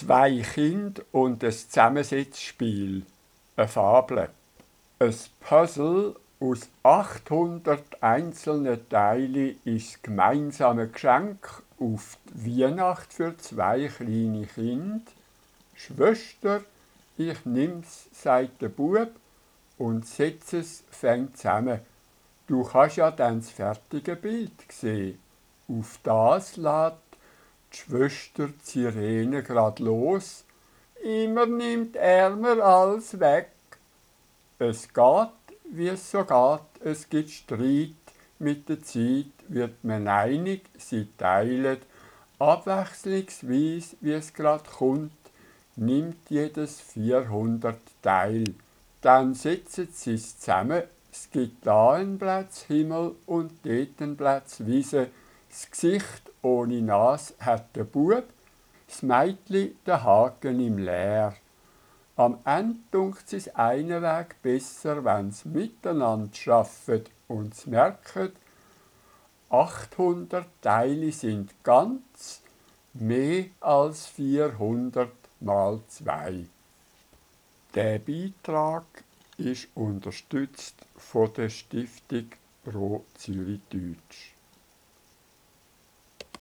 Zwei Kinder und ein Zusammensetzspiel. Eine Fabel. Ein Puzzle aus 800 einzelnen Teilen ist das gemeinsame Geschenk auf die Weihnacht für zwei kleine Kinder. Schwester, ich nimm's, sagt der Bub, und setz es fängt zusammen. Du kannst ja dann das fertige Bild sehen. Auf das lädt die Schwester die Sirene grad los. Immer nimmt Ärmer alles weg. Es geht, wie es so geht, es gibt Streit. Mit der Zeit wird man einig, sie teilen. Abwechslungsweise, wie es grad kommt, nimmt jedes 400 teil. Dann setzen sie es zusammen. Es gibt da einen Platz Himmel und dort einen Platz Wiese. Das Gesicht ohne Nase hat der Bub, das Mädchen den Haken im Leer. Am Ende dunkt es einen Weg besser, wenn sie miteinander arbeiten und sie merken, 800 Teile sind ganz, mehr als 400 mal 2. Der Beitrag ist unterstützt von der Stiftung Pro Zürich Deutsch.